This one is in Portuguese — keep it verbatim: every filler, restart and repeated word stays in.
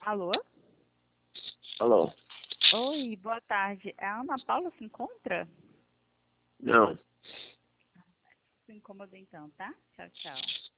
Alô? Alô? Oi, boa tarde. A Ana Paula se encontra? Não. Se incomoda então, tá? Tchau, tchau.